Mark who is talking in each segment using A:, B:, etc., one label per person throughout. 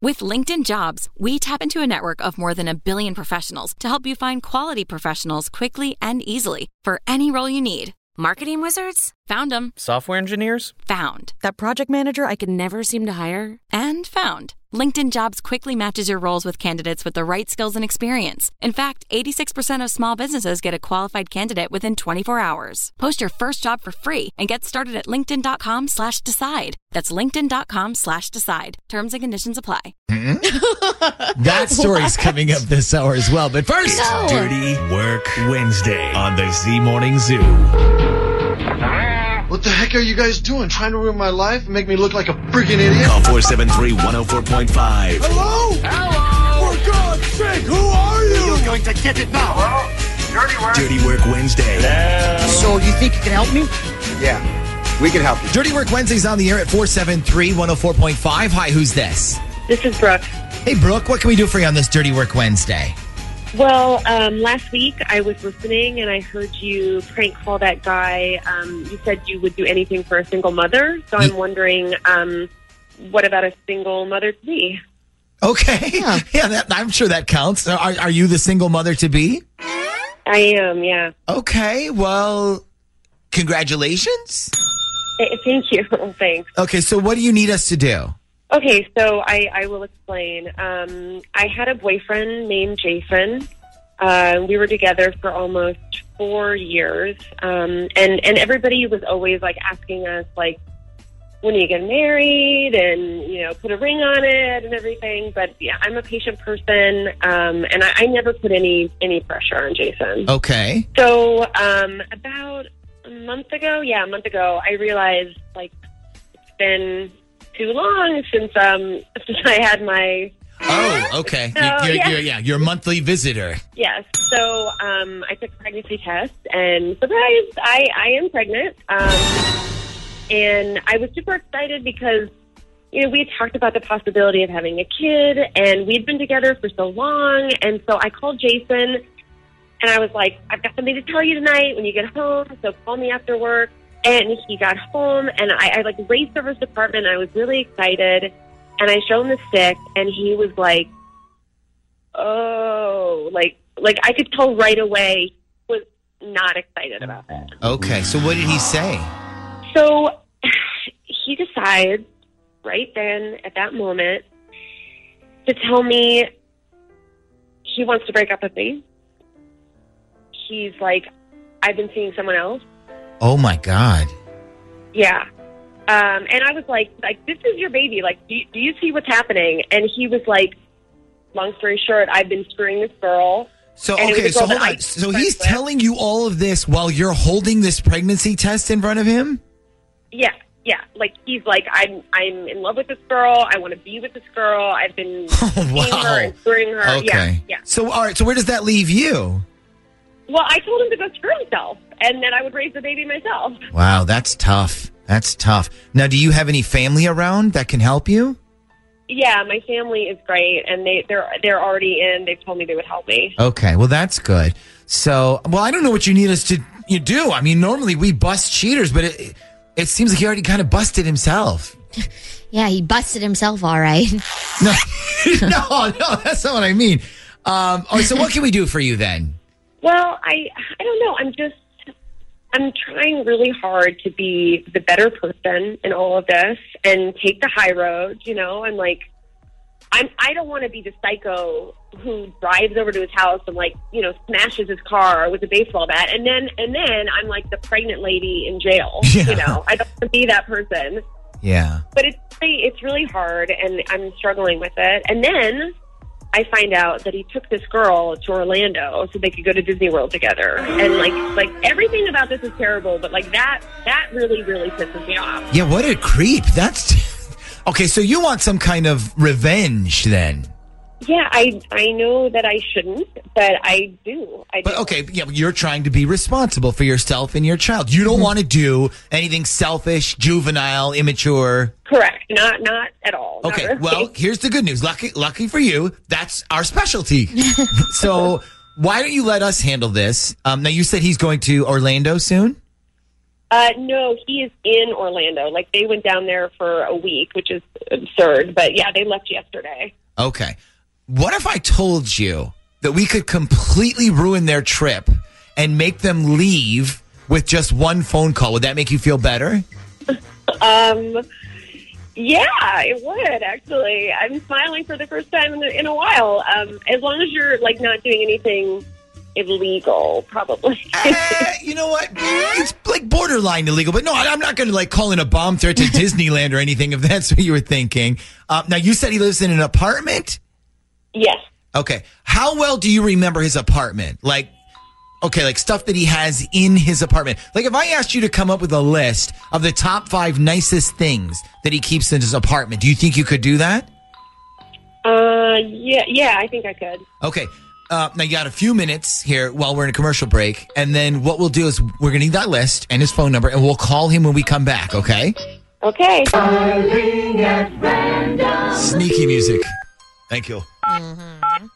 A: With LinkedIn Jobs, we tap into a network of more than 1 billion professionals to help you find quality professionals quickly and easily for any role you need. Marketing wizards? Found them.
B: Software engineers?
A: Found. That project manager I could never seem to hire? And found. LinkedIn Jobs quickly matches your roles with candidates with the right skills and experience. In fact, 86% of small businesses get a qualified candidate within 24 hours. Post your first job for free and get started at linkedin.com/decide. That's linkedin.com/decide. Terms and conditions apply.
C: That story's coming up this hour as well. But first,
D: Dirty Work Wednesday on the Z Morning Zoo.
E: What the heck are you guys doing? Trying to ruin my life and make me look like a freaking idiot?
D: Call 473-104.5.
E: Hello?
F: Hello!
E: For God's sake, who are you?
F: You're going to get it now.
E: Hello? Dirty Work.
D: Dirty Work Wednesday.
F: So you think you can help me?
E: Yeah, we can help you.
C: Dirty Work Wednesday's on the air at 473-104.5. Hi, who's this?
G: This is Brooke.
C: Hey, Brooke, what can we do for you on this Dirty Work Wednesday?
G: Well, last week I was listening and I heard you prank call that guy. You said you would do anything for a single mother. So I'm wondering, what about a single mother-to-be?
C: Okay. Yeah, I'm sure that counts. Are you the single mother-to-be?
G: I am, yeah.
C: Okay, well, congratulations.
G: Thank you. Thanks.
C: Okay, so what do you need us to do?
G: Okay, so I will explain. I had a boyfriend named Jason. We were together for almost 4 years. And everybody was always, like, asking us, like, when are you getting married? And, you know, put a ring on it and everything. But, yeah, I'm a patient person, and I never put any pressure on Jason.
C: Okay.
G: So about a month ago, I realized, like, it's been too long since I had my...
C: Oh, okay. Your monthly visitor.
G: Yes. So I took a pregnancy test, and surprise, I am pregnant. And I was super excited because, you know, we had talked about the possibility of having a kid, and we'd been together for so long. And so I called Jason, and I was like, I've got something to tell you tonight when you get home, so call me after work. And he got home, and I like raced over to the apartment. I was really excited, and I showed him the stick, and he was like, "Oh, like I could tell right away he was not excited about it."
C: Okay, so what did he say?
G: So he decides right then, at that moment, to tell me he wants to break up with me. He's like, "I've been seeing someone else."
C: Oh, my God.
G: Yeah. And I was like, this is your baby. Like, do you see what's happening? And he was like, long story short, I've been screwing this girl.
C: So, okay, so hold on. So he's telling you all of this while you're holding this pregnancy test in front of him?
G: Yeah. Like, he's like, I'm in love with this girl. I want to be with this girl. I've been seeing her and screwing her.
C: Okay.
G: Yeah.
C: So, all right, so where does that leave you?
G: Well, I told him to go screw himself, and then I would raise the baby myself.
C: Wow, that's tough. That's tough. Now, do you have any family around that can help you?
G: Yeah, my family is great, and they're already in. They've told me they would help me.
C: Okay, well, that's good. So, well, I don't know what you need us to do. I mean, normally we bust cheaters, but it seems like he already kind of busted himself.
H: Yeah, he busted himself all right.
C: No, that's not what I mean. So what can we do for you then?
G: Well, I don't know. I'm trying really hard to be the better person in all of this and take the high road, you know, and like, I don't want to be the psycho who drives over to his house and, like, you know, smashes his car with a baseball bat. And then I'm like the pregnant lady in jail, you know, I don't want to be that person.
C: Yeah.
G: But it's really hard, and I'm struggling with it. And then I find out that he took this girl to Orlando so they could go to Disney World together. And like everything about this is terrible, but like that really, really pisses me off.
C: Yeah, what a creep. That's okay. So you want some kind of revenge then?
G: Yeah, I know that I shouldn't, but I do.
C: But okay, yeah, you're trying to be responsible for yourself and your child. You don't want to do anything selfish, juvenile, immature.
G: Correct. Not at all.
C: Okay,
G: really.
C: well, here's the good news. Lucky for you, that's our specialty. So why don't you let us handle this? Now, you said he's going to Orlando soon?
G: No, he is in Orlando. Like, they went down there for a week, which is absurd. But, yeah, they left yesterday.
C: Okay. What if I told you that we could completely ruin their trip and make them leave with just one phone call? Would that make you feel better?
G: Yeah, it would, actually. I'm smiling for the first time in a while. As long as you're, like, not doing anything illegal, probably.
C: You know what? It's like borderline illegal, but no, I'm not going to like call in a bomb threat to Disneyland or anything if that's what you were thinking. Now, you said he lives in an apartment?
G: Yes.
C: Okay. How well do you remember his apartment? Like stuff that he has in his apartment. Like, if I asked you to come up with a list of the top 5 nicest things that he keeps in his apartment, do you think you could do that?
G: Yeah, I think I could.
C: Okay. Now, you got a few minutes here while we're in a commercial break, and then what we'll do is we're going to need that list and his phone number, and we'll call him when we come back, okay?
G: Okay.
C: Sneaky music. Thank you.
H: Mm-hmm.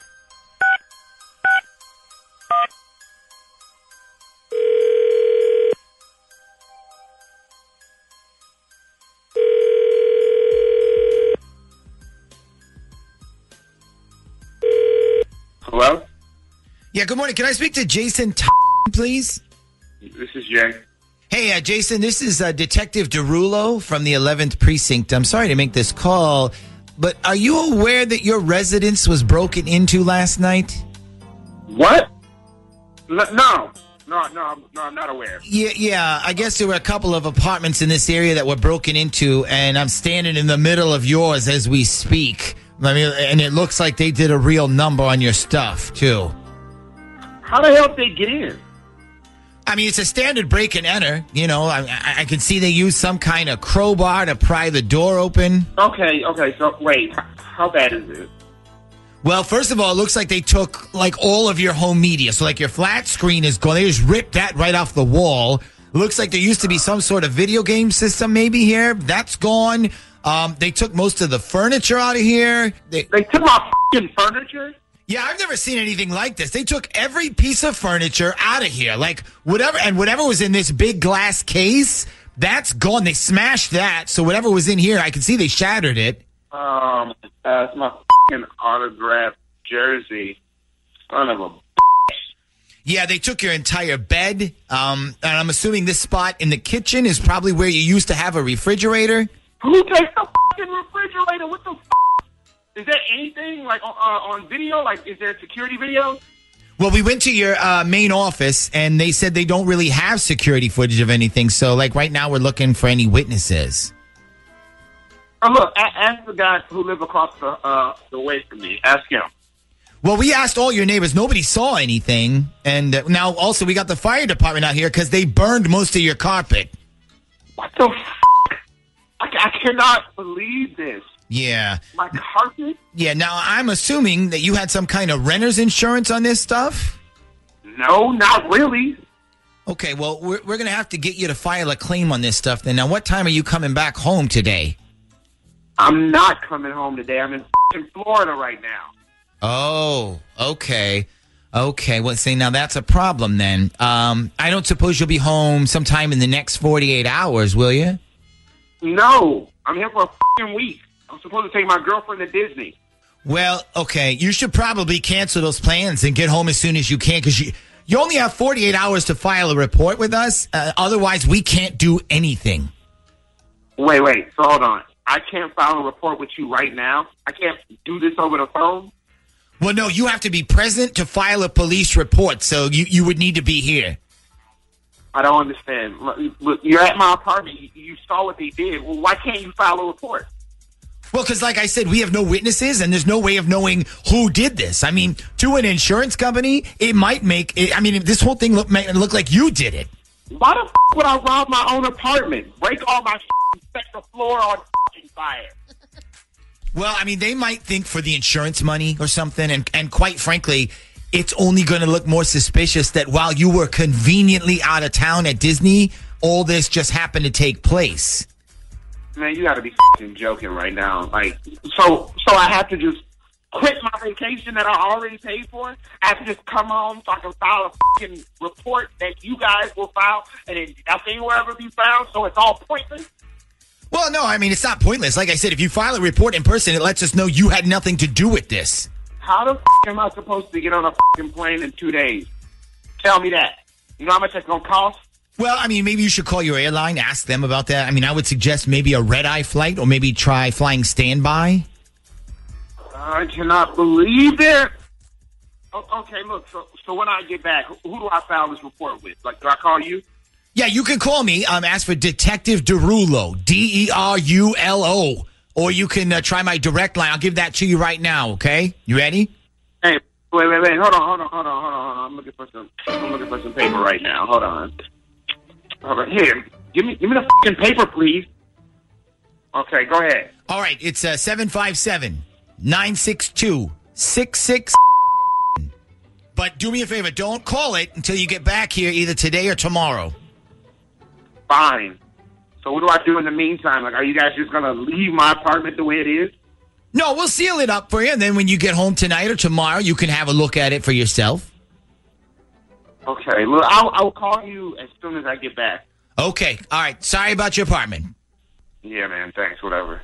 B: Hello?
C: Yeah, good morning. Can I speak to Jason please?
B: This is Jay.
C: Hey, Jason, this is Detective Derulo from the 11th Precinct. I'm sorry to make this call, but are you aware that your residence was broken into last night?
B: What? No, I'm not aware.
C: Yeah, I guess there were a couple of apartments in this area that were broken into, and I'm standing in the middle of yours as we speak. I mean, and it looks like they did a real number on your stuff, too.
B: How the hell did they get in?
C: I mean, it's a standard break and enter. You know, I can see they used some kind of crowbar to pry the door open.
B: Okay, so wait, how bad is it?
C: Well, first of all, it looks like they took, like, all of your home media. So, like, your flat screen is gone. They just ripped that right off the wall. Looks like there used to be some sort of video game system maybe here. That's gone. They took most of the furniture out of here.
B: They took my f***ing furniture?
C: Yeah, I've never seen anything like this. They took every piece of furniture out of here. Like, whatever was in this big glass case, that's gone. They smashed that. So whatever was in here, I can see they shattered it.
B: It's my f***ing autographed jersey. Son of a
C: Yeah, they took your entire bed. And I'm assuming this spot in the kitchen is probably where you used to have a refrigerator.
B: Who takes the f***ing refrigerator? What the f***? Is there anything, like, on video? Like, is there security video?
C: Well, we went to your main office, and they said they don't really have security footage of anything. So, like, right now we're looking for any witnesses.
B: Oh, look, ask the guy who lives across the way from me. Ask him.
C: Well, we asked all your neighbors. Nobody saw anything. And now, also, we got the fire department out here because they burned most of your carpet.
B: What the f***? I cannot believe this.
C: Yeah.
B: My carpet?
C: Yeah, now I'm assuming that you had some kind of renter's insurance on this stuff?
B: No, not really.
C: Okay, well, we're going to have to get you to file a claim on this stuff then. Now, what time are you coming back home today?
B: I'm not coming home today. I'm in Florida right now.
C: Oh, okay. Okay, well, see, now that's a problem then. I don't suppose you'll be home sometime in the next 48 hours, will you?
B: No, I'm here for a f***ing week. I'm supposed to take my girlfriend to Disney.
C: Well, okay, you should probably cancel those plans and get home as soon as you can because you only have 48 hours to file a report with us. Otherwise, we can't do anything.
B: Wait, so hold on. I can't file a report with you right now? I can't do this over the phone?
C: Well, no, you have to be present to file a police report, so you would need to be here.
B: I don't understand. Look, you're at my apartment. You saw what they did. Well, why can't you file a report?
C: Well, because like I said, we have no witnesses, and there's no way of knowing who did this. I mean, to an insurance company, it might make it. I mean, this whole thing make it look like you did it.
B: Why the f*** would I rob my own apartment? Break all my f***ing, set the floor on f***ing fire.
C: Well, I mean, they might think for the insurance money or something, and quite frankly, it's only going to look more suspicious that while you were conveniently out of town at Disney, all this just happened to take place.
B: Man, you got to be f***ing joking right now. Like, so I have to just quit my vacation that I already paid for. I have to just come home so I can file a fucking report that you guys will file, and then nothing will ever be found, so it's all pointless.
C: Well, no, I mean, it's not pointless. Like I said, if you file a report in person, it lets us know you had nothing to do with this.
B: How the am I supposed to get on a fucking plane in 2 days? Tell me that. You know how much that's going to cost?
C: Well, I mean, maybe you should call your airline, ask them about that. I mean, I would suggest maybe a red-eye flight or maybe try flying standby.
B: I cannot believe it. Okay, look, so when I get back, who do I file this report with? Like, do I call you?
C: Yeah, you can call me. Ask for Detective Derulo, Derulo. Or you can try my direct line. I'll give that to you right now, okay? You ready?
B: Hey, wait. Hold on. I'm looking for some paper right now. Hold on. Here, give me the fucking paper, please. Okay, go ahead.
C: All right, it's 757-962-66. But do me a favor, don't call it until you get back here either today or tomorrow.
B: Fine. So what do I do in the meantime? Like, are you guys just going to leave my apartment the way it is?
C: No, we'll seal it up for you, and then when you get home tonight or tomorrow, you can have a look at it for yourself.
B: Okay, look, I'll call you as soon as I get back.
C: Okay, all right. Sorry about your apartment.
B: Yeah, man, thanks, whatever.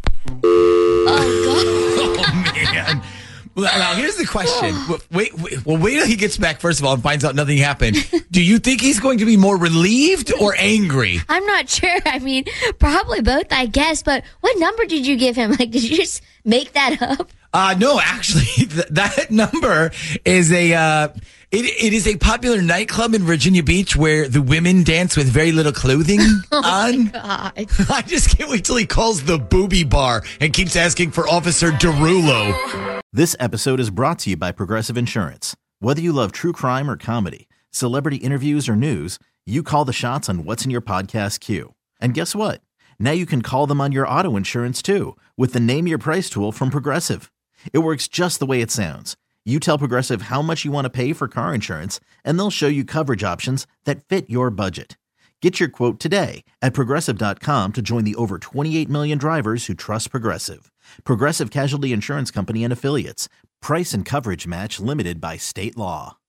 H: Oh, God.
C: Oh, man. Well, now, here's the question. Wait till he gets back, first of all, and finds out nothing happened. Do you think he's going to be more relieved or angry?
H: I'm not sure. I mean, probably both, I guess. But what number did you give him? Like, did you just make that up?
C: No, actually, that number is it is a popular nightclub in Virginia Beach where the women dance with very little clothing on.
H: God.
C: I just can't wait till he calls the booby bar and keeps asking for Officer Derulo.
I: This episode is brought to you by Progressive Insurance. Whether you love true crime or comedy, celebrity interviews or news, you call the shots on what's in your podcast queue. And guess what? Now you can call them on your auto insurance too with the Name Your Price tool from Progressive. It works just the way it sounds. You tell Progressive how much you want to pay for car insurance, and they'll show you coverage options that fit your budget. Get your quote today at Progressive.com to join the over 28 million drivers who trust Progressive. Progressive Casualty Insurance Company and Affiliates. Price and coverage match limited by state law.